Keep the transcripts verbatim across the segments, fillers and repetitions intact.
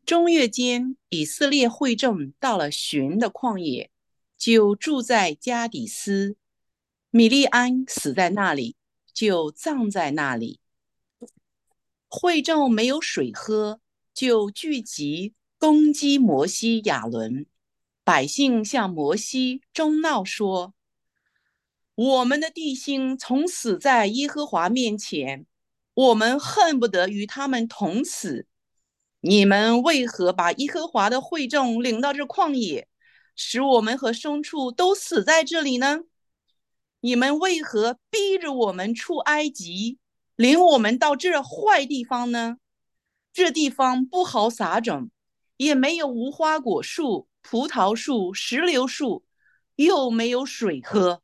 中月间，以色列会众到了寻的旷野，就住在加底斯。米利安死在那里，就葬在那里。会众没有水喝，就聚集攻击摩西、亚伦。百姓向摩西中闹说：我们的弟兄从死在耶和华面前，我们恨不得与他们同死。你们为何把耶和华的会众领到这旷野，使我们和牲畜都死在这里呢？你们为何逼着我们出埃及，领我们到这坏地方呢？这地方不好撒种，也没有无花果树、葡萄树、石榴树，又没有水喝。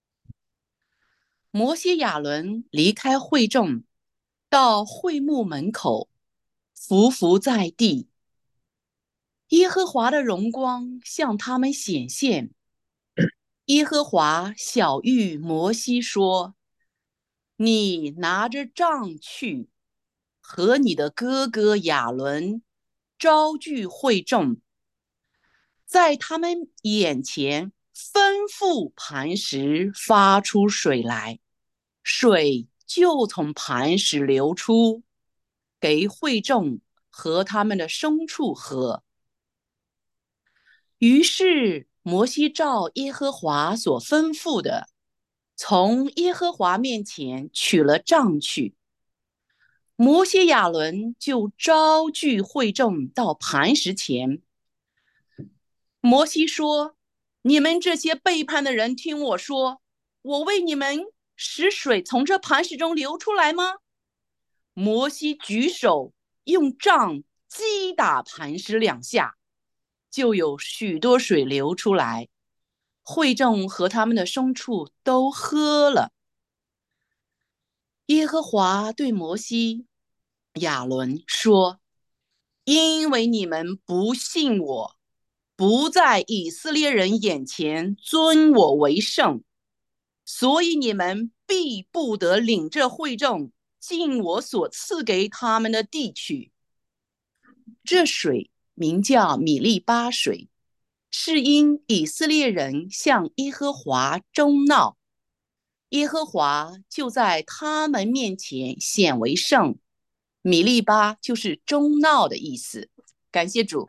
摩西亚伦离开会众，到会幕门口，伏伏在地。耶和华的荣光向他们显现。耶和华晓谕摩西说：你拿着杖去，和你的哥哥亚伦招聚会众，在他们眼前吩咐磐石发出水来，水就从磐石流出，给会众和他们的牲畜喝。于是摩西照耶和华所吩咐的，从耶和华面前取了杖去。摩西亚伦就招聚会众到磐石前。摩西说：你们这些背叛的人，听我说，我为你们使水从这磐石中流出来吗？摩西举手用杖击打磐石两下，就有许多水流出来，会众和他们的牲畜都喝了。耶和华对摩西、亚伦说：因为你们不信我，不在以色列人眼前尊我为圣，所以你们必不得领这会众进我所赐给他们的地去。这水名叫米利巴水，是因以色列人向耶和华争闹，耶和华就在他们面前显为圣。米利巴就是争闹的意思。感谢主。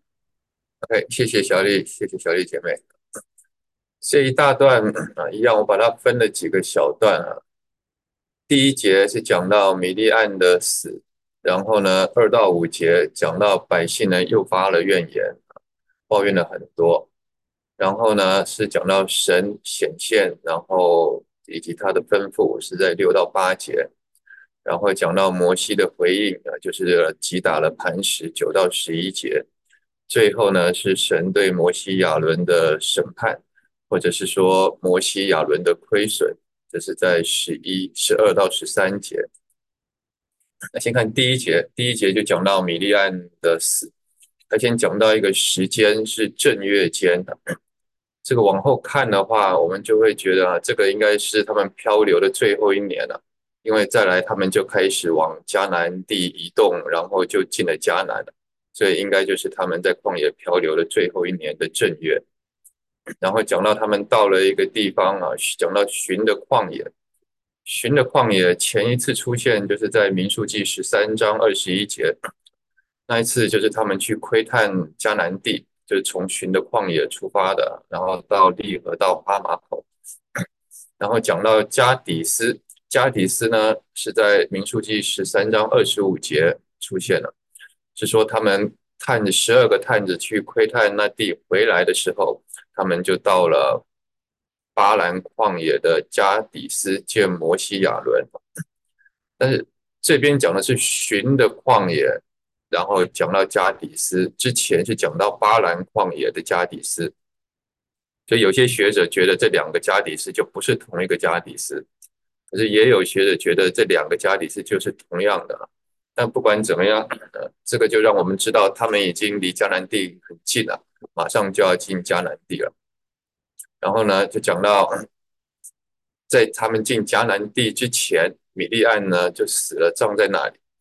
OK，谢谢小丽，谢谢小丽姐妹。这一大段啊，一样，我把它分了几个小段啊。第一节是讲到米利暗的死，然后呢，二到五节讲到百姓呢又发了怨言，抱怨了很多。然后呢，是讲到神显现，然后以及他的吩咐是在六到八节。然后讲到摩西的回应啊，就是击打了磐石，九到十一节。最后呢，是神对摩西亚伦的审判，或者是说摩西亚伦的亏损，这是在十一、十二到十三节。那先看第一节，第一节就讲到米利暗的死，他先讲到一个时间是正月间的。这个往后看的话，我们就会觉得啊，这个应该是他们漂流的最后一年了，因为再来他们就开始往迦南地移动，然后就进了迦南了，所以应该就是他们在旷野漂流的最后一年的正月。然后讲到他们到了一个地方啊，讲到寻的旷野，寻的旷野前一次出现就是在民数记十三章二十一节，那一次就是他们去窥探迦南地，就是从寻的旷野出发的，然后到利河到哈马口，然后讲到加底斯，加底斯呢是在民数记十三章二十五节出现了，是说他们探十二个探子去窥探那地回来的时候，他们就到了巴兰旷野的加底斯见摩西亚伦，但是这边讲的是寻的旷野，然后讲到加底斯之前是讲到巴兰旷野的加底斯，所以有些学者觉得这两个加底斯就不是同一个加底斯，可是也有学者觉得这两个加底斯就是同样的。但不管怎么样，呃，这个就让我们知道他们已经离迦南地很近了，马上就要进迦南地了。然后呢，就讲到在他们进迦南地之前，米利暗呢就死了，葬在那里。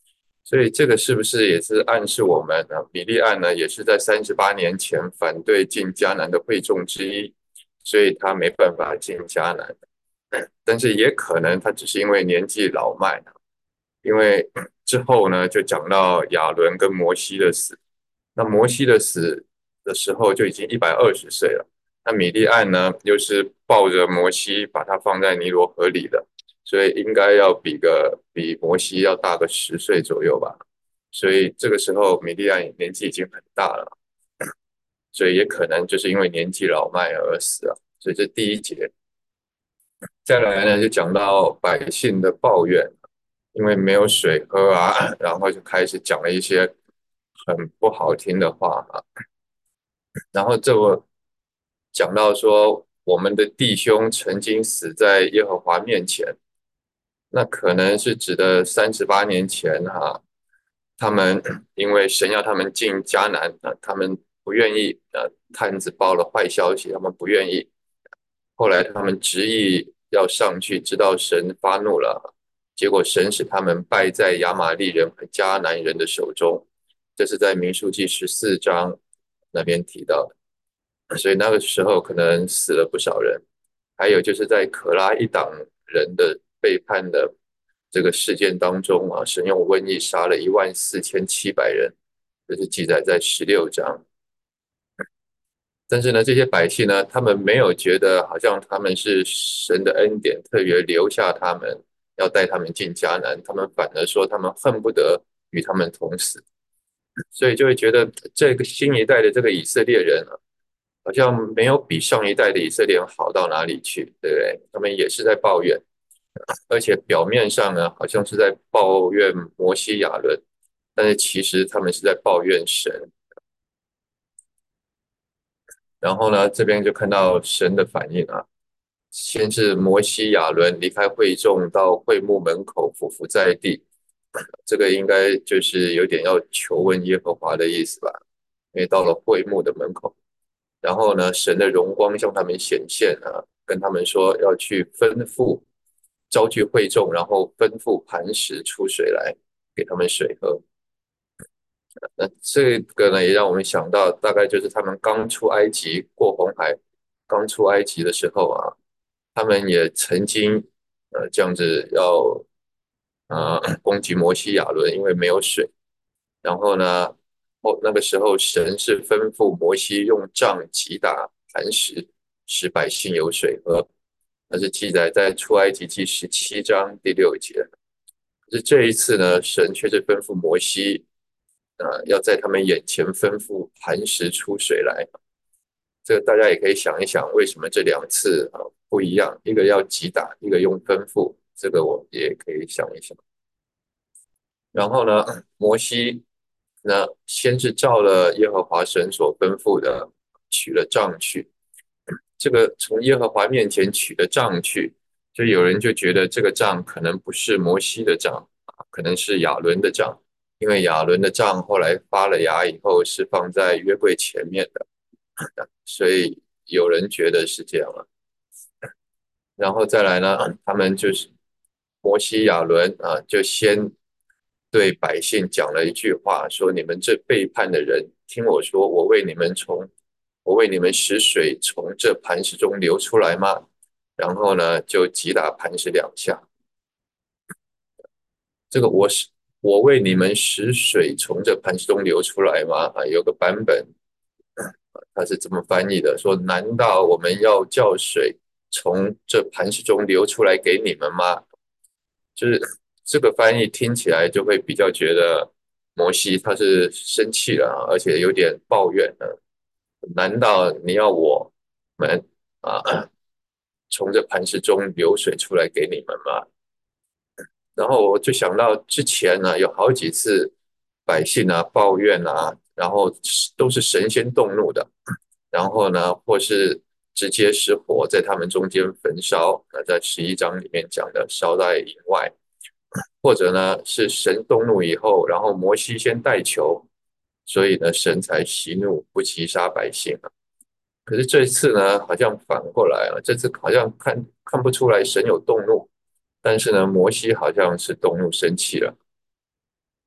所以这个是不是也是暗示我们啊？米利暗呢，也是在三十八年前反对进迦南的会众之一，所以他没办法进迦南。但是也可能他只是因为年纪老迈，因为之后呢，就讲到亚伦跟摩西的死。那摩西的死的时候就已经一百二十岁了，那米利暗呢，又是抱着摩西把他放在尼罗河里的，所以应该要比个比摩西要大个十岁左右吧。所以这个时候米利暗年纪已经很大了，所以也可能就是因为年纪老迈而死了。所以这第一节。再来呢，就讲到百姓的抱怨，因为没有水喝啊，然后就开始讲了一些很不好听的话啊。然后这我讲到说，我们的弟兄曾经死在耶和华面前，那可能是指的三十八年前哈、啊，他们因为神要他们进迦南啊，他们不愿意，呃，探子报了坏消息，他们不愿意。后来他们执意要上去，直到神发怒了，结果神使他们败在亚玛力人和迦南人的手中。这是在民数记十四章那边提到的，所以那个时候可能死了不少人。还有就是在可拉一党人的背叛的这个事件当中啊，神用瘟疫杀了一万四千七百人，这是记载在十六章。但是呢，这些百姓呢，他们没有觉得好像他们是神的恩典，特别留下他们，要带他们进迦南，他们反而说他们恨不得与他们同死，所以就会觉得这个新一代的这个以色列人啊，好像没有比上一代的以色列人好到哪里去，对不对？他们也是在抱怨，而且表面上呢，好像是在抱怨摩西亚伦，但是其实他们是在抱怨神。然后呢，这边就看到神的反应啊。先是摩西亚伦离开会众到会幕门口俯伏在地，这个应该就是有点要求问耶和华的意思吧？因为到了会幕的门口，然后呢，神的荣光向他们显现啊，跟他们说要去吩咐召集会众，然后吩咐磐石出水来给他们水喝。那这个呢，也让我们想到，大概就是他们刚出埃及过红海，刚出埃及的时候啊，他们也曾经呃这样子要呃攻击摩西亚伦，因为没有水。然后呢，哦那个时候神是吩咐摩西用杖击打磐石，使百姓有水喝。那是记载在出埃及记十七章第六节。可是这一次呢，神却是吩咐摩西，呃，要在他们眼前吩咐磐石出水来。这个大家也可以想一想，为什么这两次啊不一样？一个要击打，一个用吩咐，这个我也可以想一想。然后呢，摩西那先是照了耶和华神所吩咐的，取了杖去。这个从耶和华面前取了杖去，就有人就觉得这个杖可能不是摩西的杖啊，可能是亚伦的杖，因为亚伦的杖后来发了芽以后是放在约柜前面的，所以有人觉得是这样了。然后再来呢，他们就是摩西亚伦啊，就先对百姓讲了一句话，说：“你们这背叛的人，听我说，我为你们从我为你们使水从这磐石中流出来吗？”然后呢，就击打磐石两下。这个我是我为你们使水从这磐石中流出来吗？啊，有个版本他是这么翻译的，说：“难道我们要叫水从这磐石中流出来给你们吗？”就是这个翻译听起来就会比较觉得摩西他是生气了啊，而且有点抱怨了。难道你要我们啊从这磐石中流水出来给你们吗？然后我就想到之前呢，有好几次百姓啊抱怨啊，然后都是神仙动怒的，然后呢，或是直接使火在他们中间焚烧，那在十一章里面讲的烧在营外，或者呢是神动怒以后，然后摩西先带球，所以呢神才息怒不击杀百姓啊。可是这次呢，好像反过来了，这次好像看看不出来神有动怒，但是呢摩西好像是动怒生气了。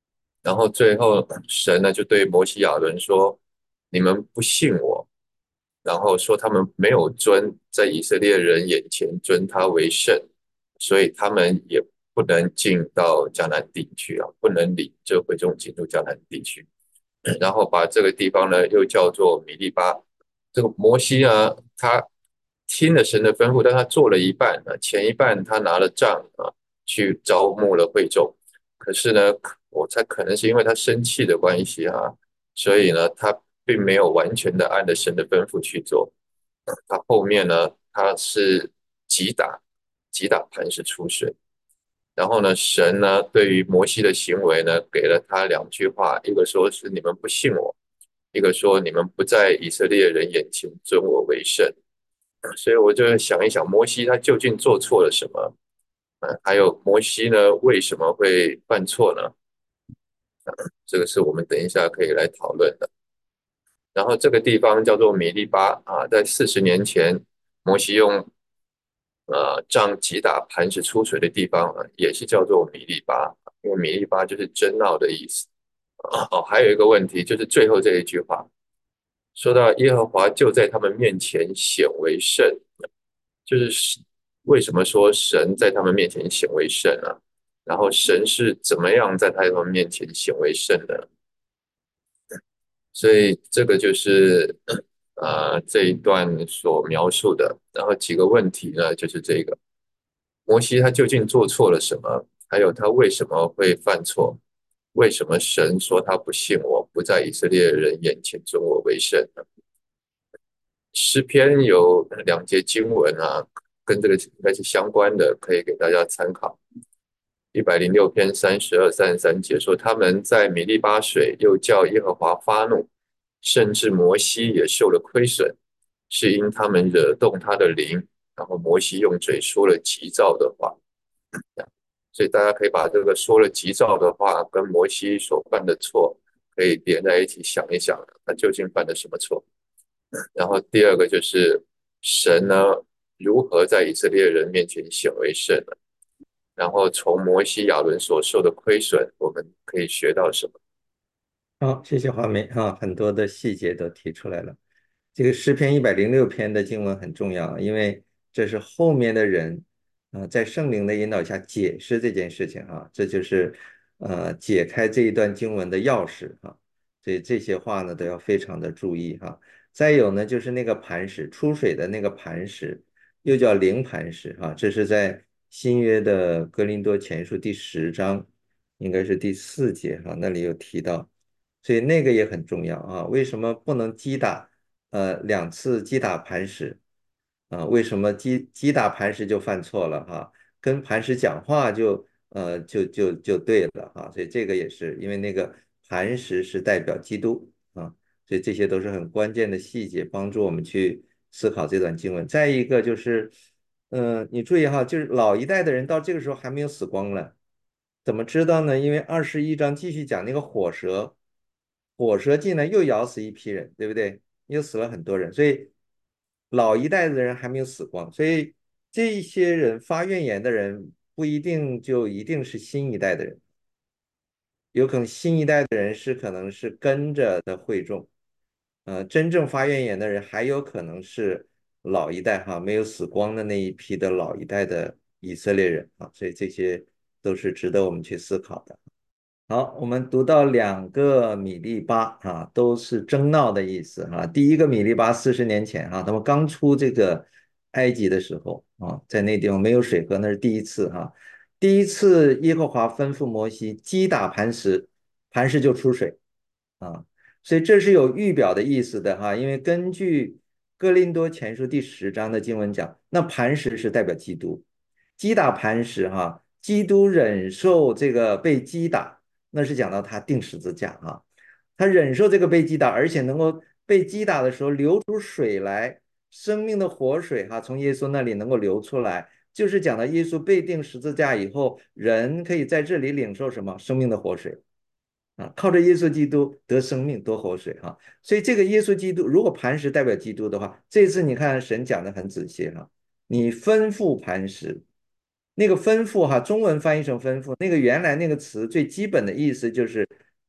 然后最后神呢就对摩西亚伦说：“你们不信我，然后说他们没有尊在以色列人眼前尊他为圣，所以他们也不能进到迦南地区啊，不能领这会众进入迦南地区。然后把这个地方呢又叫做米利巴。这个摩西呢，他听了神的吩咐，但他做了一半啊，前一半他拿了杖啊去招募了会众，可是呢，我猜可能是因为他生气的关系啊，所以呢，他并没有完全的按着神的吩咐去做。他后面呢，他是击打击打磐石出水。然后呢，神呢对于摩西的行为呢，给了他两句话，一个说是你们不信我，一个说你们不在以色列人眼前尊我为圣。所以我就想一想，摩西他究竟做错了什么？嗯，还有摩西呢为什么会犯错呢？这个是我们等一下可以来讨论的。然后这个地方叫做米利巴啊，在四十年前，摩西用呃杖击打磐石出水的地方啊，也是叫做米利巴，因为米利巴就是争闹的意思。哦，还有一个问题就是最后这一句话，说到耶和华就在他们面前显为圣，就是为什么说神在他们面前显为圣啊？然后神是怎么样在他们面前显为圣的？所以这个就是呃这一段所描述的。然后几个问题呢，就是这个摩西他究竟做错了什么？还有他为什么会犯错？为什么神说他不信我，不在以色列人眼前尊我为圣呢？诗篇有两节经文啊，跟这个应该是相关的，可以给大家参考。一百零六篇三十二、三十三节说，他们在米利巴水，又叫耶和华发怒，甚至摩西也受了亏损，是因他们惹动他的灵，然后摩西用嘴说了急躁的话。所以大家可以把这个说了急躁的话跟摩西所犯的错可以连在一起想一想，他究竟犯了什么错？然后第二个就是神呢如何在以色列人面前显为圣呢？然后从摩西亚伦所受的亏损，我们可以学到什么？ 好，谢谢华梅啊，很多的细节都提出来了。这个诗篇一百零六篇的经文很重要，因为这是后面的人啊，在圣灵的引导下解释这件事情啊，这就是呃解开这一段经文的钥匙啊。所以这些话呢都要非常的注意哈。再有呢，就是那个磐石出水的那个磐石，又叫灵磐石哈，这是在新约的哥林多前书第十章，应该是第四节哈，那里有提到。所以那个也很重要啊。为什么不能击打？呃，两次击打磐石啊？为什么击击打磐石就犯错了哈？跟磐石讲话就呃就就就对了哈。所以这个也是因为那个磐石是代表基督啊，所以这些都是很关键的细节，帮助我们去思考这段经文。再一个就是，嗯、你注意哈，就是老一代的人到这个时候还没有死光了。怎么知道呢？因为二十一章继续讲那个火蛇，火蛇进来又咬死一批人，对不对？又死了很多人，所以老一代的人还没有死光，所以这些人发怨言的人不一定就一定是新一代的人，有可能新一代的人是可能是跟着的会众，呃，真正发怨言的人还有可能是老一代哈，没有死光的那一批的老一代的以色列人啊，所以这些都是值得我们去思考的。好，我们读到两个米利巴啊，都是争闹的意思啊。第一个米利巴四十年前啊，他们刚出这个埃及的时候啊，在那地方没有水喝，那是第一次哈、第一次耶和华吩咐摩西击打磐石，磐石就出水啊，所以这是有预表的意思的哈。因为根据哥林多前书第十章的经文讲，那磐石是代表基督，击打磐石哈，基督忍受这个被击打。那是讲到他钉十字架啊，他忍受这个被击打，而且能够被击打的时候流出水来，生命的活水哈、啊，从耶稣那里能够流出来，就是讲到耶稣被钉十字架以后，人可以在这里领受什么生命的活水啊，靠着耶稣基督得生命得活水哈、啊，所以这个耶稣基督，如果磐石代表基督的话，这次你看神讲的很仔细哈、啊，你吩咐磐石。那个吩咐哈，中文翻译成吩咐，那个原来那个词最基本的意思就是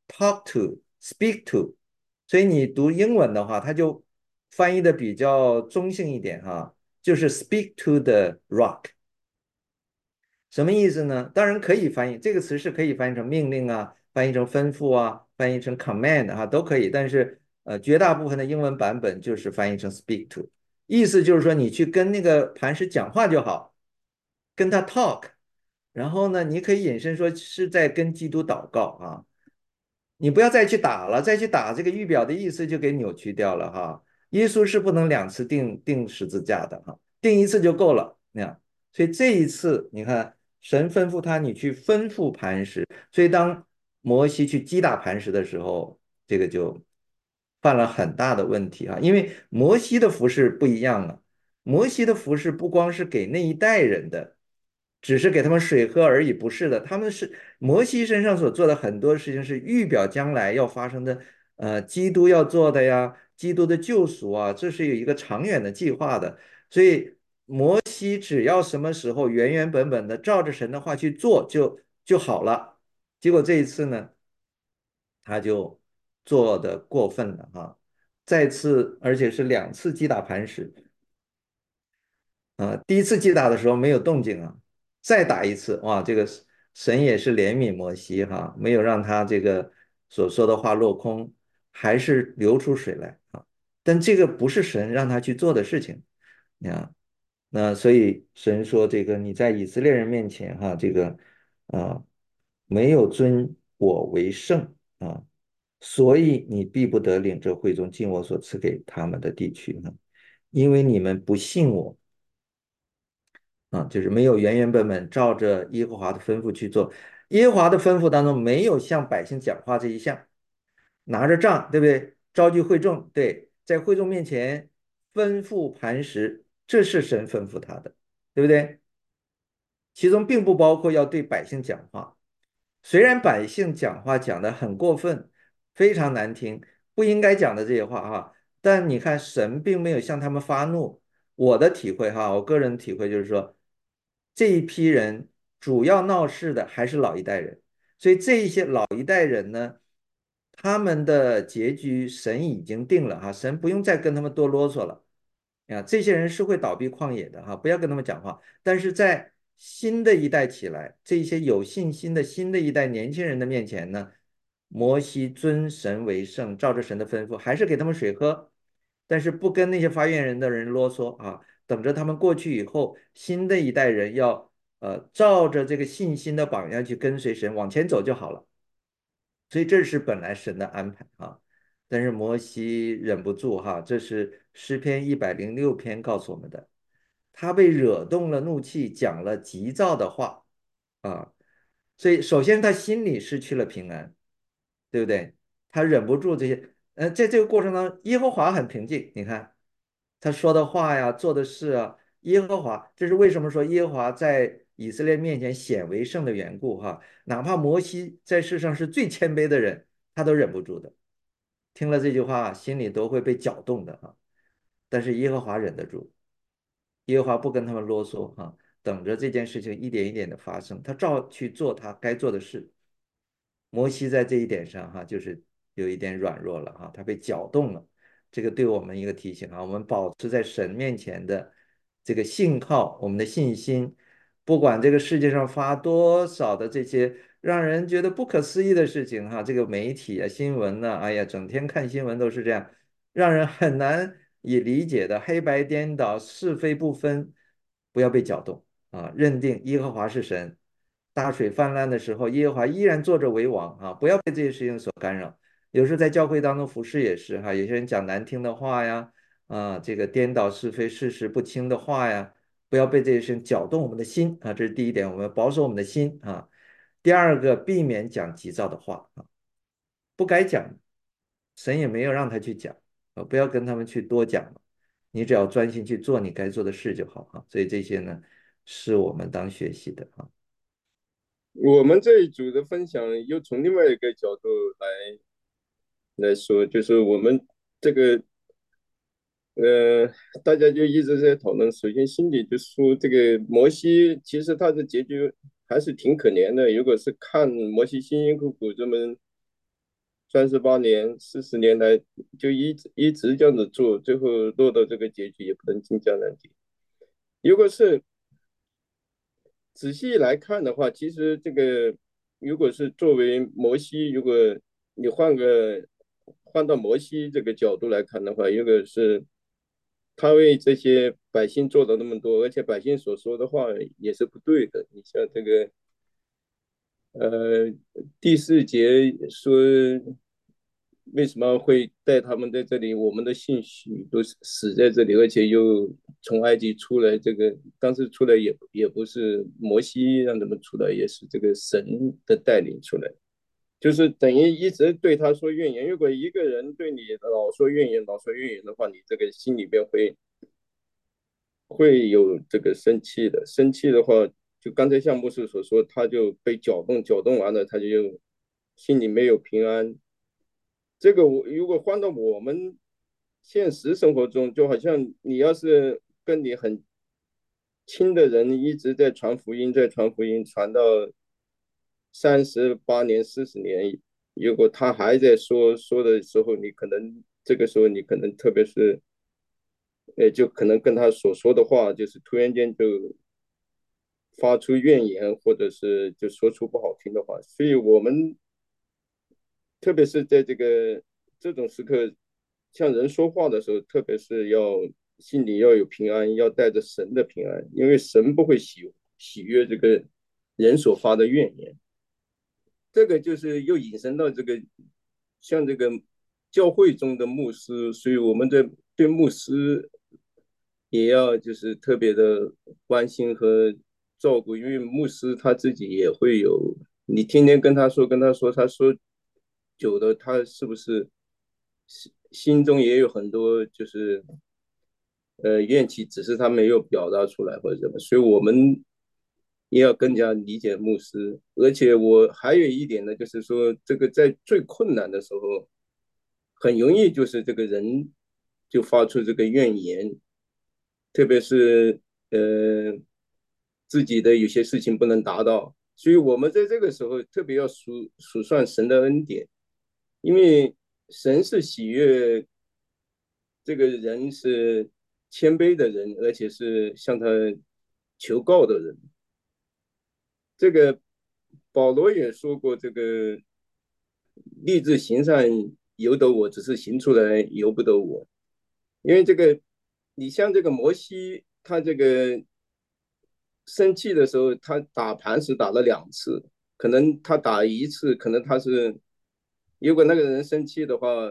talk to、speak to，所以你读英文的话，它就翻译的比较中性一点哈，就是 speak to the rock。什么意思呢？当然可以翻译这个词是可以翻译成命令啊，翻译成吩咐啊，翻译成 command 啊，都可以。但是呃，绝大部分的英文版本就是翻译成 speak to，意思就是说你去跟那个磐石讲话就好，跟他 talk。然后呢，你可以引申说是在跟基督祷告啊，你不要再去打了，再去打这个预表的意思就给扭曲掉了哈。耶稣是不能两次钉钉十字架的哈，钉一次就够了那样。所以这一次你看，神吩咐他你去吩咐磐石，所以当摩西去击打磐石的时候，这个就犯了很大的问题啊，因为摩西的服饰不一样啊，摩西的服饰不光是给那一代人的。只是给他们水喝而已，不是的，他们是摩西身上所做的很多事情是预表将来要发生的，呃，基督要做的呀，基督的救赎啊，这是有一个长远的计划的。所以摩西只要什么时候原原本本的照着神的话去做就就好了。结果这一次呢，他就做的过分了哈，再次而且是两次击打磐石，啊，第一次击打的时候没有动静啊，再打一次，哇，这个神也是怜悯摩西哈，没有让他这个所说的话落空，还是流出水来啊。但这个不是神让他去做的事情啊。那所以神说这个你在以色列人面前哈，这个啊没有尊我为圣啊，所以你必不得领这会众进我所赐给他们的地区呢，因为你们不信我。啊，就是没有原原本本照着耶和华的吩咐去做。耶和华的吩咐当中没有向百姓讲话这一项，拿着杖，对不对？召集会众，对，在会众面前吩咐磐石，这是神吩咐他的，对不对？其中并不包括要对百姓讲话。虽然百姓讲话讲得很过分，非常难听，不应该讲的这些话哈，但你看神并没有向他们发怒。我的体会哈，我个人体会就是说，这一批人主要闹事的还是老一代人，所以这一些老一代人呢，他们的结局神已经定了哈，神不用再跟他们多啰嗦了。啊，这些人是会倒闭旷野的哈，不要跟他们讲话。但是在新的一代起来，这些有信心的新的一代年轻人的面前呢，摩西尊神为圣，照着神的吩咐，还是给他们水喝，但是不跟那些发言人的人啰嗦啊，等着他们过去以后，新的一代人要呃照着这个信心的榜样去跟随神往前走就好了。所以这是本来神的安排啊。但是摩西忍不住哈，这是诗篇一百零六篇告诉我们的，他被惹动了怒气，讲了急躁的话啊，所以首先他心里失去了平安，对不对？他忍不住这些，呃，在这个过程当中，耶和华很平静，你看他说的话呀，做的事啊，耶和华，这是为什么说耶和华在以色列面前显为圣的缘故哈，哪怕摩西在世上是最谦卑的人，他都忍不住的。听了这句话，心里都会被搅动的啊。但是耶和华忍得住，耶和华不跟他们啰嗦哈，等着这件事情一点一点的发生，他照去做他该做的事。摩西在这一点上哈，就是有一点软弱了哈，他被搅动了。这个对我们一个提醒啊，我们保持在神面前的这个信靠，我们的信心，不管这个世界上发多少的这些让人觉得不可思议的事情哈，这个媒体啊、新闻呐、哎呀，整天看新闻都是这样，让人很难以理解的黑白颠倒、是非不分，不要被搅动啊，认定耶和华是神。大水泛滥的时候，耶和华依然坐着为王啊！不要被这些事情所干扰。有时在教会当中服侍也是哈，有些人讲难听的话呀，啊，这个颠倒是非、事实不清的话呀，不要被这些事情搅动我们的心啊！这是第一点，我们保守我们的心啊。第二个，避免讲急躁的话啊，不该讲，神也没有让他去讲啊，不要跟他们去多讲了，你只要专心去做你该做的事就好啊。所以这些呢，是我们当学习的啊。 我们这一组的分享又从另外一个角度来来说，就是我们这个呃，大家就一直在讨论。首先，心里就说这个摩西，其实他的结局还是挺可怜的。如果是看摩西辛辛苦苦这么三十八年、四十年来就一直一直这样子做，最后落到这个结局也不能进江南地。如果是仔细来看的话，其实这个如果是作为摩西，如果你换个换到摩西这个角度来看的话，如果是他为这些百姓做了那么多，而且百姓所说的话也是不对的。你像这个呃第四节说为什么会带他们在这里？我们的信许都死在这里，而且又从埃及出来。这个当时出来也也不是摩西让他们出来，也是这个神的带领出来。就是等于一直对他说怨言。如果一个人对你老说怨言、老说怨言的话，你这个心里边会会有这个生气的。生气的话，就刚才像牧师所说，他就被搅动，搅动完了，他就心里没有平安。这个我如果换到我们现实生活中，就好像你要是跟你很亲的人一直在传福音，在传福音，传到三十八年、四十年，如果他还在说说的时候，你可能这个时候你可能特别是，呃，就可能跟他所说的话，就是突然间就发出怨言，或者是就说出不好听的话。所以我们特别是在这个这种时刻，向人说话的时候，特别是要心里要有平安，要带着神的平安，因为神不会喜喜悦这个人所发的怨言。这个就是又引申到这个像这个教会中的牧师，所以我们在对牧师也要就是特别的关心和照顾，因为牧师他自己也会有，你天天跟他说跟他说，他说久了，他是不是心中也有很多就是呃怨气，只是他没有表达出来或者什么，所以我们也要更加理解牧师。而且我还有一点呢，就是说这个在最困难的时候，很容易就是这个人就发出这个怨言，特别是呃自己的有些事情不能达到，所以我们在这个时候特别要数数算神的恩典，因为神是喜悦这个人是谦卑的人，而且是向他求告的人。这个保罗也说过，这个立志行善由得我，只是行出来由不得我。因为这个，你像这个摩西，他这个生气的时候，他打磐石打了两次，可能他打一次，可能他是，如果那个人生气的话，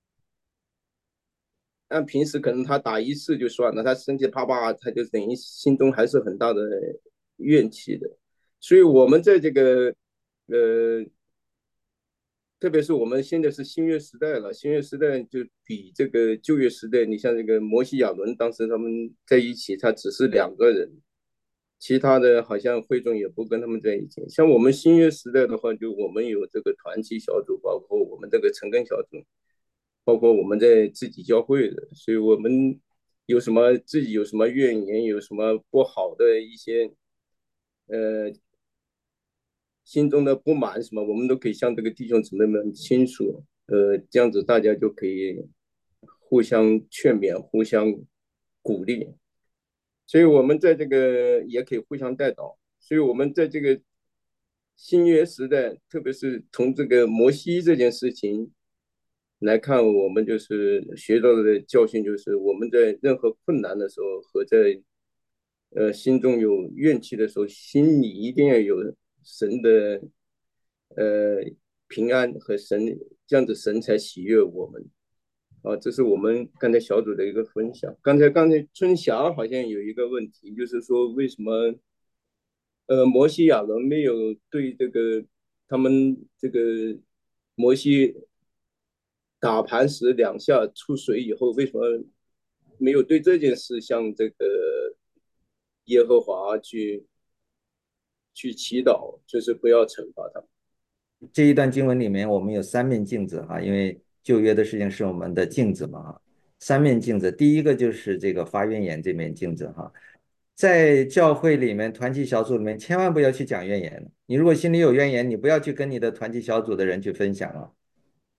按平时可能他打一次就算了，他生气啪啪，他就等于心中还是很大的怨气的。所以我们在这个呃，特别是我们现在是新约时代了，新约时代就比这个旧约时代，你像这个摩西亚伦，当时他们在一起，他只是两个人，其他的好像会众也不跟他们在一起。像我们新约时代的话，就我们有这个团契小组，包括我们这个成根小组，包括我们在自己教会的，所以我们有什么自己有什么怨言，有什么不好的一些呃心中的不满什么，我们都可以向这个弟兄姊妹们倾诉，呃，这样子大家就可以互相劝勉、互相鼓励，所以我们在这个也可以互相带导，所以我们在这个新约时代，特别是从这个摩西这件事情来看，我们就是学到的教训，就是我们在任何困难的时候和在呃心中有怨气的时候，心里一定要有神的呃平安和神，这样子神才喜悦我们。啊，这是我们刚才小组的一个分享。刚才刚才春霞好像有一个问题，就是说为什么呃摩西亚伦没有对这个他们这个摩西打磐石两下出水以后，为什么没有对这件事向这个耶和华去去祈祷，就是不要惩罚他们？ 这一段经文里面，我们有三面镜子哈，因为旧约的事情是我们的镜子嘛哈。三面镜子，第一个就是这个发怨言这面镜子哈，在教会里面、团契小组里面，千万不要去讲怨言。你如果心里有怨言，你不要去跟你的团契小组的人去分享啊。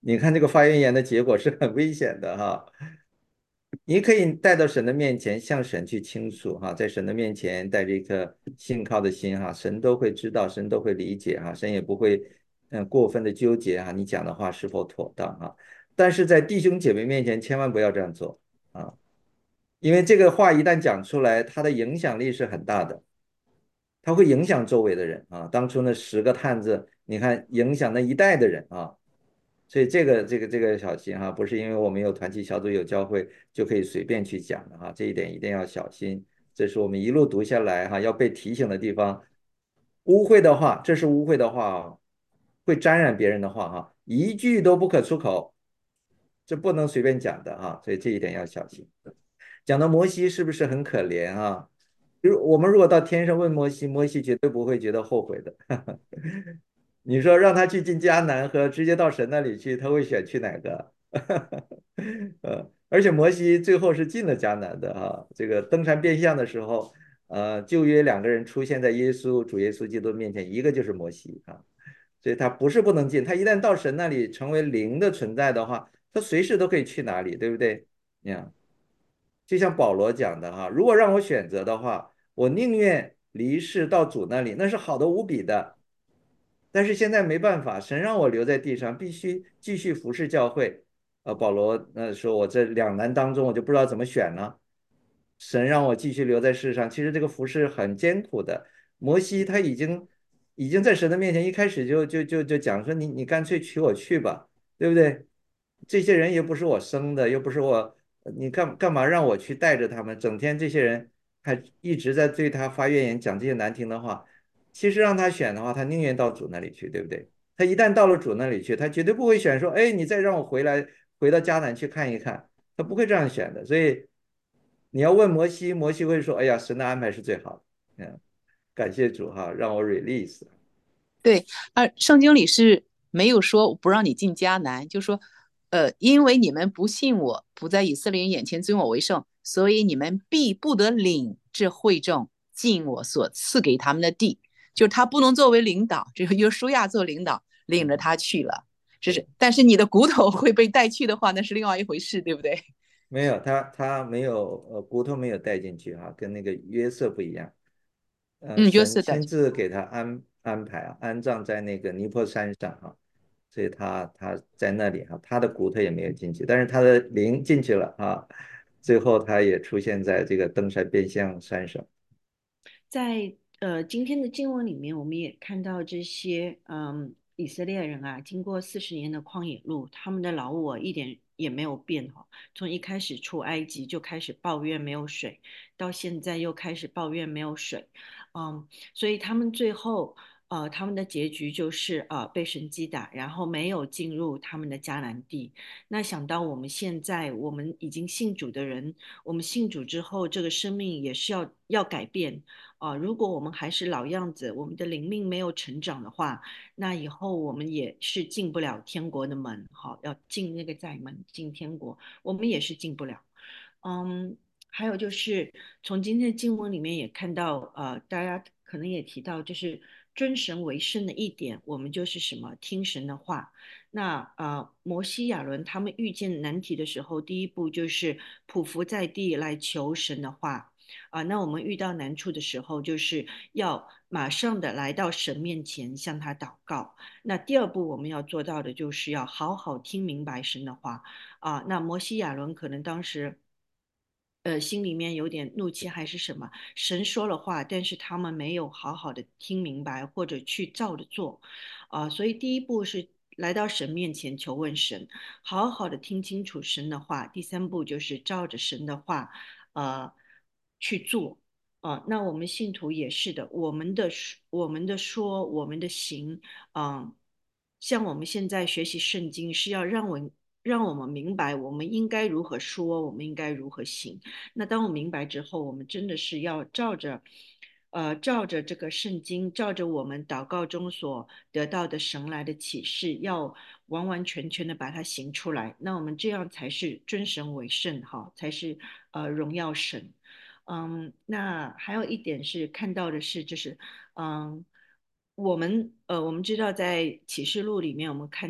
你看这个发言言的结果是很危险的哈。你可以带到神的面前，向神去倾诉哈，在神的面前带着一颗信靠的心哈，神都会知道，神都会理解哈，神也不会嗯过分的纠结哈，你讲的话是否妥当哈。但是在弟兄姐妹面前千万不要这样做啊，因为这个话一旦讲出来，它的影响力是很大的，它会影响周围的人啊。当初那十个探子，你看影响那一代的人啊。所以这个这个这个小心哈，不是因为我们有团体小组有教会就可以随便去讲的哈，这一点一定要小心。这是我们一路读下来哈要被提醒的地方。污秽的话，这是污秽的话啊，会沾染别人的话哈，一句都不可出口，这不能随便讲的哈，所以这一点要小心。讲到摩西是不是很可怜啊？就是我们如果到天上问摩西，摩西绝对不会觉得后悔的。你说让他去进迦南和直接到神那里去，他会选去哪个？呃，而且摩西最后是进了迦南的哈。这个登山变相的时候，呃，旧约两个人出现在耶稣主耶稣基督面前，一个就是摩西啊，所以他不是不能进，他一旦到神那里成为灵的存在的话，他随时都可以去哪里，对不对？你看，就像保罗讲的哈，如果让我选择的话，我宁愿离世到主那里，那是好的无比的。但是现在没办法，神让我留在地上，必须继续服侍教会。呃，保罗那说，我这两难当中，我就不知道怎么选了。神让我继续留在世上，其实这个服侍很艰苦的。摩西他已经已经在神的面前，一开始就就就就讲说你你干脆娶我去吧，对不对？这些人又不是我生的，又不是我，你干干嘛让我去带着他们？整天这些人还一直在对他发怨言，讲这些难听的话。其实让他选的话，他宁愿到主那里去，对不对？他一旦到了主那里去，他绝对不会选说，哎，你再让我回来，回到迦南去看一看，他不会这样选的。所以你要问摩西，摩西会说，哎呀，神的安排是最好的。嗯，感谢主哈，让我 release。 对，而圣经里是没有说不让你进迦南，就说，呃，因为你们不信我，不在以色列人眼前尊我为圣，所以你们必不得领这会众进我所赐给他们的地。就是他不能作为领导，只有约书亚做领导，领着他去了。这是，但是你的骨头会被带去的话，那是另外一回事，对不对？ 没有，他他没有，呃，骨头没有带进去哈，跟那个约瑟不一样。呃， 嗯，约神瑟带。 亲自给他安安排啊，安葬在那个尼泊山上哈，所以他他在那里哈，他的骨头也没有进去，但是他的灵进去了啊，最后他也出现在这个登山变相山上。 在呃今天的经文里面，我们也看到这些嗯以色列人啊，经过四十年的旷野路，他们的老我一点也没有变哈。从一开始出埃及就开始抱怨没有水，到现在又开始抱怨没有水，嗯，所以他们最后呃他们的结局就是呃被神击打，然后没有进入他们的迦南地。那想到我们现在我们已经信主的人，我们信主之后，这个生命也是要要改变。啊、呃如果我们还是老样子，我们的灵命没有成长的话，那以后我们也是进不了天国的门。好，要进那个窄门，进天国，我们也是进不了。嗯，还有就是从今天的经文里面也看到，呃，大家可能也提到，就是尊神为圣的一点，我们就是什么听神的话。那呃，摩西亚伦他们遇见难题的时候，第一步就是匍匐在地来求神的话。啊，那我们遇到难处的时候，就是要马上的来到神面前向他祷告。那第二步我们要做到的就是要好好听明白神的话。啊，那摩西亚伦可能当时。呃，心里面有点怒气还是什么？神说了话，但是他们没有好好的听明白或者去照着做，啊、所以第一步是来到神面前求问神，好好的听清楚神的话。第三步就是照着神的话，呃，去做。啊、那我们信徒也是的，我们的我们的说，我们的行，嗯、像我们现在学习圣经是要让我让我们明白我们应该如何说，我们应该如何行。那当我明白之后，我们真的是要照着，呃，照着这个圣经，照着我们祷告中所得到的神来的启示，要完完全全的把它行出来。那我们这样才是尊神为圣，哈，才是呃荣耀神。嗯，那还有一点是看到的是，就是嗯，我们呃，我们知道在启示录里面，我们看到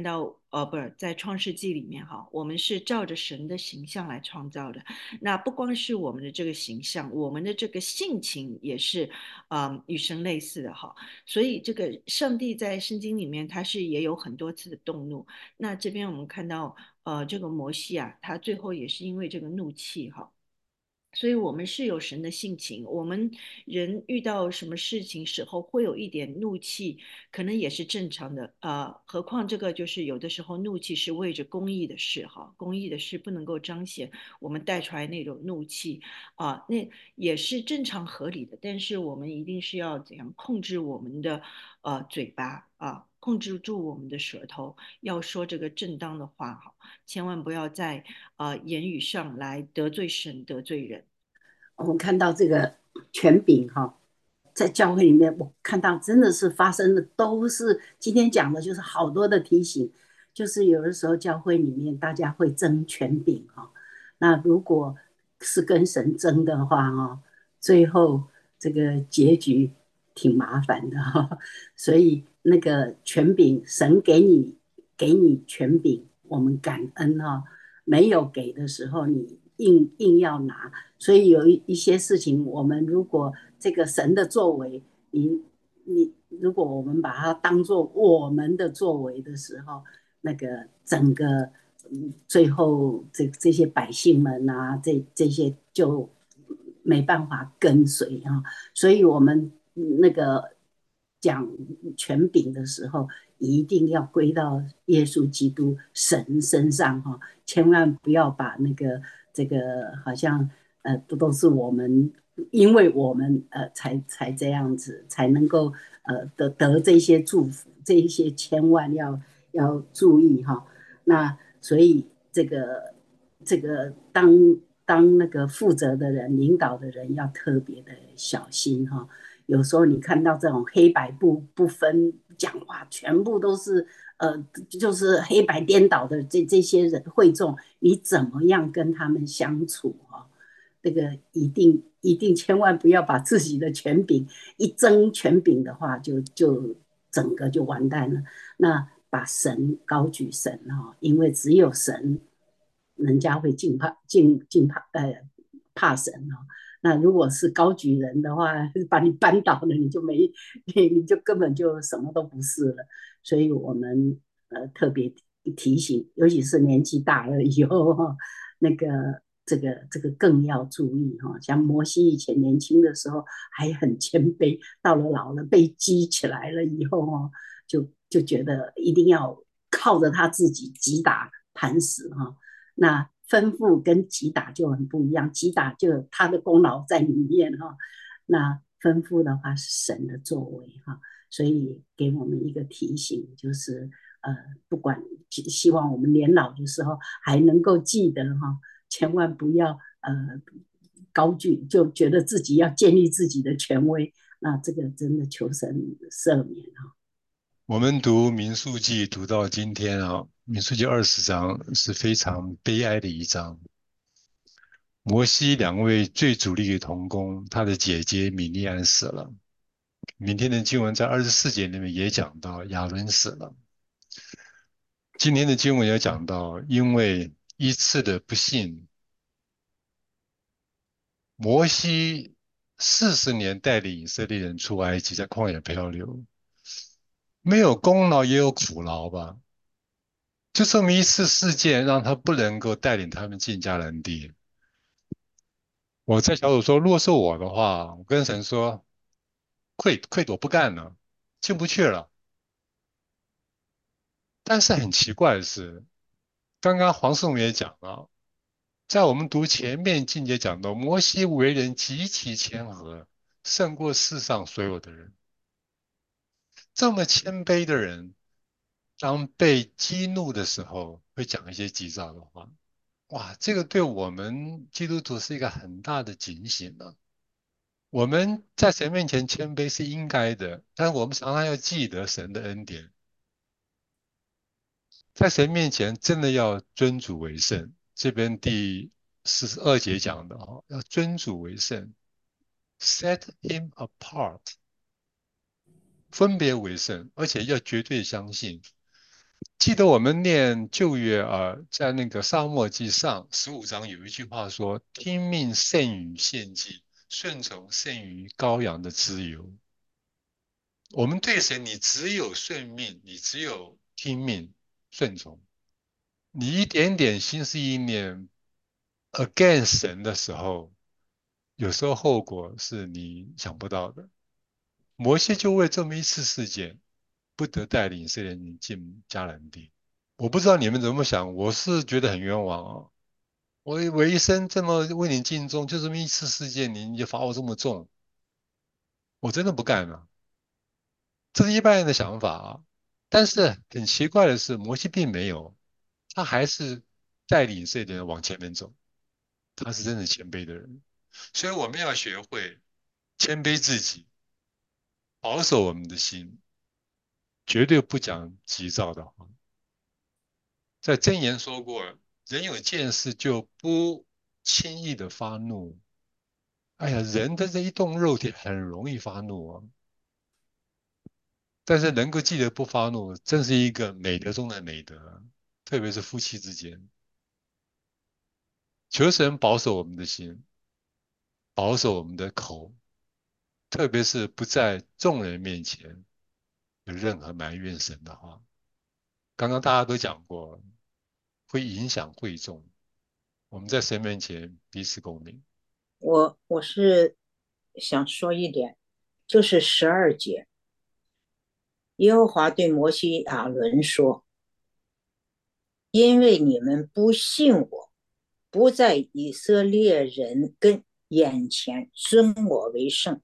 呃，不是在创世纪里面哈，我们是照着神的形象来创造的。那不光是我们的这个形象，我们的这个性情也是，嗯，与神类似的哈。所以这个上帝在圣经里面，他是也有很多次的动怒。那这边我们看到，呃，这个摩西啊，他最后也是因为这个怒气哈。所以，我们是有神的性情。我们人遇到什么事情时候会有一点怒气，可能也是正常的。呃，何况这个就是有的时候怒气是为着公义的事哈，公义的事不能够彰显我们带出来那种怒气啊，那也是正常合理的。但是我们一定是要怎样控制我们的呃嘴巴啊，控制住我们的舌头，要说这个正当的话哈。千万不要在呃言语上来得罪神、得罪人。 我们看到这个权柄哈，在教会里面，我看到真的是发生的都是今天讲的，就是好多的提醒，就是有的时候教会里面大家会争权柄哈，那如果是跟神争的话哈，最后这个结局挺麻烦的哈，所以那个权柄，神给你给你权柄，我们感恩哈，没有给的时候你硬硬要拿。所以有一些事情，我们如果这个神的作为，你你如果我们把它当做我们的作为的时候，那个整个最后这这些百姓们啊，这这些就没办法跟随啊。所以我们那个讲权柄的时候，一定要归到耶稣基督神身上哈，千万不要把那个这个好像。呃，都都是我们，因为我们呃才才这样子，才能够呃得得这些祝福，这一些千万要要注意哈。那所以这个这个当当那个负责的人、领导的人要特别的小心哈。有时候你看到这种黑白不不分讲话，全部都是呃就是黑白颠倒的这这些人会众，你怎么样跟他们相处哈？这个一定一定千万不要把自己的权柄一争权柄的话，就就整个就完蛋了。那把神高举神哈，因为只有神，人家会敬怕敬敬怕呃怕神哈。那如果是高举人的话，把你扳倒了，你就没你你就根本就什么都不是了。所以我们呃特别提醒，尤其是年纪大了以后哈，那个。这个这个更要注意哈，像摩西以前年轻的时候还很谦卑，到了老了被激起来了以后哦，就就觉得一定要靠着他自己击打磐石哈。那吩咐跟击打就很不一样，击打就有他的功劳在里面哈，那吩咐的话是神的作为哈，所以给我们一个提醒，就是呃，不管希望我们年老的时候还能够记得哈。千万不要呃高举，就觉得自己要建立自己的权威，那这个真的求神赦免哈。 我们读民数记读到今天啊，民数记二十章是非常悲哀的一章。摩西两位最主力的同工，他的姐姐米利安死了。明天的经文在二十四节里面也讲到亚伦死了。今天的经文也讲到，因为一次的不信，摩西四十年带领以色列人出埃及，在旷野漂流，没有功劳也有苦劳吧？就这么一次事件，让他不能够带领他们进迦南地。我在小组说，若是我的话，我跟神说，愧愧我不干了，进不去了。但是很奇怪的是，刚刚黄圣也讲了，在我们读前面境界讲到，摩西为人极其谦和，胜过世上所有的人。这么谦卑的人，当被激怒的时候，会讲一些急躁的话。哇，这个对我们基督徒是一个很大的警醒了。我们在神面前谦卑是应该的，但是我们常常要记得神的恩典，在神面前真的要尊主为圣。这边第四十二节讲的哈，要尊主为圣 ，set him apart，分别为圣，而且要绝对相信。 记得我们念旧约啊，在那个撒母耳记上十五章有一句话说：“听命胜于献祭，顺从胜于羔羊的脂油。”我们对神，你只有顺命，你只有听命顺从，你一点点心思意念 against 神的时候，有时候后果是你想不到的。摩西就为这么一次事件，不得带领以色列人进迦南地。我不知道你们怎么想，我是觉得很冤枉啊！我我一生这么为你尽忠，就这么一次事件，你你就罚我这么重，我真的不干了。这是一般人的想法啊。但是很奇怪的是，摩西并没有，他还是带领以色列人往前面走，他是真的谦卑的人。所以我们要学会谦卑自己，保守我们的心，绝对不讲急躁的话。在箴言说过，人有见识就不轻易的发怒。哎呀，人的这一动肉体很容易发怒啊，但是能够记得不发怒，真是一个美德中的美德，特别是夫妻之间。求神保守我们的心，保守我们的口，特别是不在众人面前有任何埋怨神的话。刚刚大家都讲过，会影响会众。我们在神面前彼此公平。 我我是想说一点，就是十二节，耶和华对摩西亚伦说：因为你们不信我，不在以色列人跟眼前尊我为圣，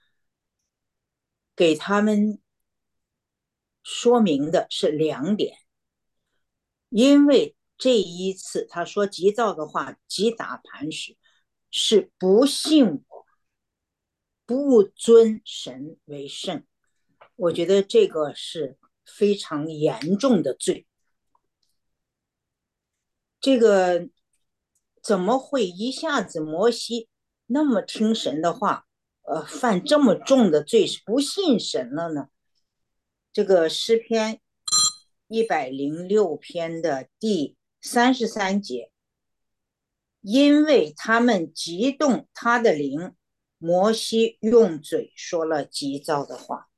给他们说明的是两点。因为这一次他说急躁的话，击打磐石，是不信我，不尊神为圣。我觉得这个是非常严重的罪。这个怎么会一下子摩西那么听神的话，呃，犯这么重的罪，是不信神了呢？这个诗篇一百零六篇的第三十三节，因为他们激动他的灵，摩西用嘴说了急躁的话。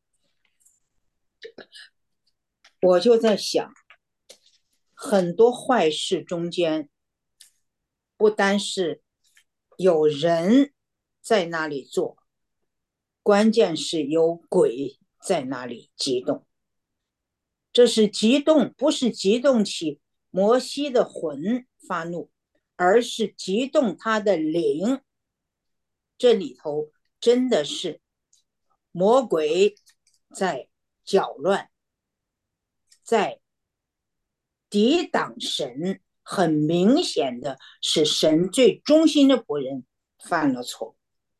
我就在想，很多坏事中间，不单是有人在那里做，关键是有鬼在那里激动。这是激动，不是激动起摩西的魂发怒，而是激动他的灵。这里头真的是魔鬼在搅乱，在抵挡神，很明显的是神最忠心的仆人犯了错。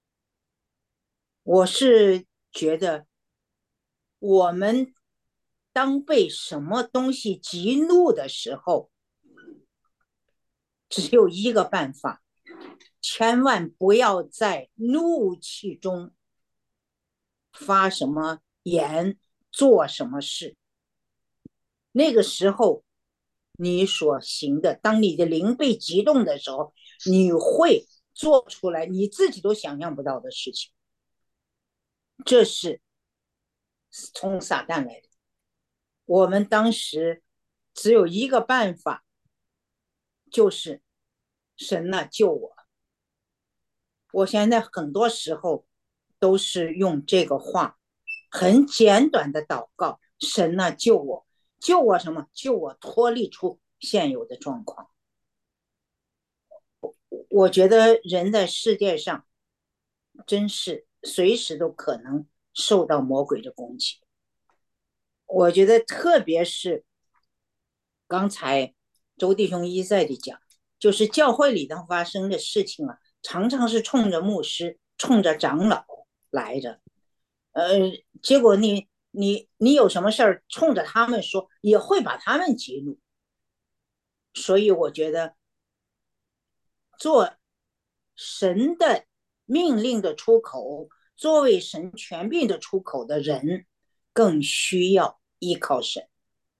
我是觉得我们当被什么东西激怒的时候，只有一个办法，千万不要在怒气中发什么言，做什么事。那个时候你所行的，当你的灵被激动的时候，你会做出来你自己都想象不到的事情。这是从撒旦来的。我们当时只有一个办法，就是神啊救我。我现在很多时候都是用这个话，很简短的祷告，神啊救我。救我什么？救我脱离出现有的状况。我觉得人在世界上真是随时都可能受到魔鬼的攻击。我觉得特别是刚才周弟兄一再的讲，就是教会里头发生的事情啊，常常是冲着牧师、冲着长老来的。呃，结果你你你有什么事儿冲着他们说，也会把他们激怒。所以我觉得做神的命令的出口，作为神权柄的出口的人，更需要依靠神。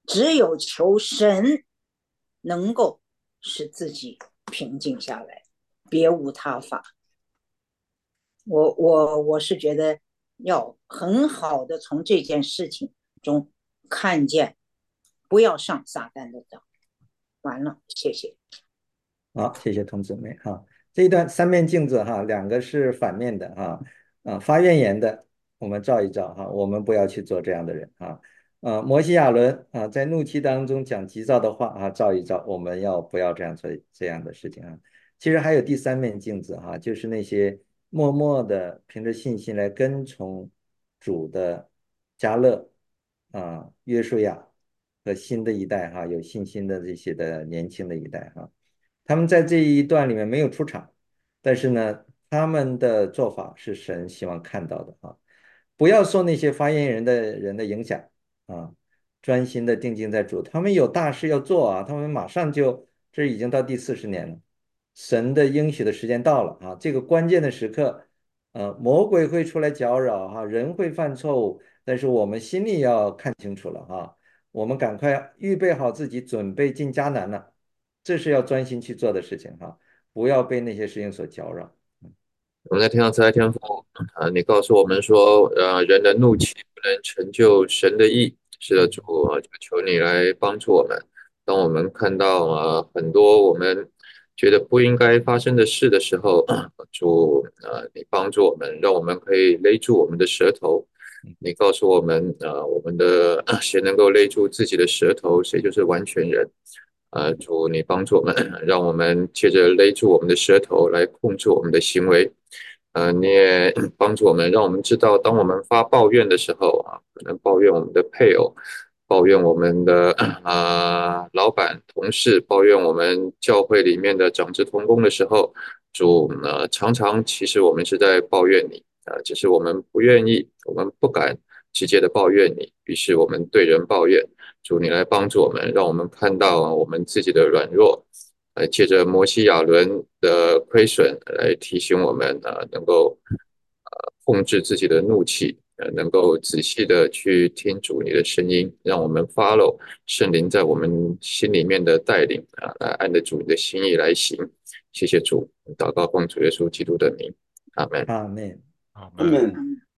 只有求神能够使自己平静下来，别无他法。我我我是觉得要很好的从这件事情中看见，不要上撒旦的当。完了，谢谢。 好，谢谢童姊妹哈。这一段三面镜子哈，两个是反面的哈。啊，发怨言的，我们照一照哈，我们不要去做这样的人啊。呃，摩西亚伦啊，在怒气当中讲急躁的话啊，照一照，我们要不要这样做这样的事情啊？其实还有第三面镜子哈，就是那些默默的凭着信心来跟从主的加勒啊、约书亚和新的一代哈，有信心的这些的年轻的一代哈。他们在这一段里面没有出场，但是呢，他们的做法是神希望看到的啊！不要受那些发言人的人的影响啊，专心的定睛在主。他们有大事要做啊，他们马上就，这已经到第四十年了，神的应许的时间到了啊！这个关键的时刻，呃，魔鬼会出来搅扰哈、人会犯错误，但是我们心里要看清楚了哈、我们赶快预备好自己，准备进迦南了。这是要专心去做的事情哈，不要被那些事情所搅扰。 我们在天上慈爱天父啊，你告诉我们说，呃，人的怒气不能成就神的义。是的，主啊，就求你来帮助我们。当我们看到啊很多我们觉得不应该发生的事的时候，主啊，你帮助我们，让我们可以勒住我们的舌头。你告诉我们，啊，我们的谁能够勒住自己的舌头，谁就是完全人。呃，主你帮助我们，让我们借着勒住我们的舌头来控制我们的行为。呃，你也帮助我们，让我们知道，当我们发抱怨的时候啊，可能抱怨我们的配偶，抱怨我们的啊、呃、老板、同事，抱怨我们教会里面的长子同工的时候，主呃常常其实我们是在抱怨你啊、呃，只是我们不愿意，我们不敢直接的抱怨你，于是我们对人抱怨。主你来帮助我们，让我们看到我们自己的软弱，来借着摩西亚伦的亏损来提醒我们啊，能够呃控制自己的怒气，呃，能够仔细的去听主你的声音，让我们 follow 圣灵在我们心里面的带领啊，来按着主你的心意来行。谢谢主，祷告奉主耶稣基督的名，阿门。 阿门。 好， 他们。